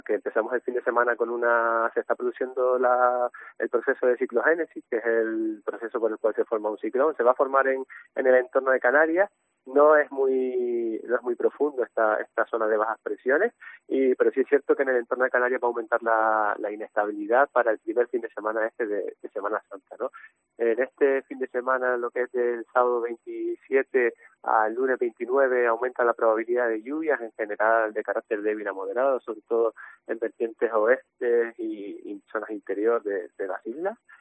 que empezamos el fin de semana se está produciendo el proceso de ciclogénesis, que es el proceso por el cual se forma un ciclón. Se va a formar en el entorno de Canarias. No es muy profundo esta zona de bajas presiones, pero sí es cierto que en el entorno de Canarias va a aumentar la inestabilidad para el primer fin de semana de Semana Santa, ¿no? En este fin de semana, lo que es del sábado 27 al lunes 29, aumenta la probabilidad de lluvias, en general de carácter débil a moderado, sobre todo en vertientes oeste y zonas interior de las islas.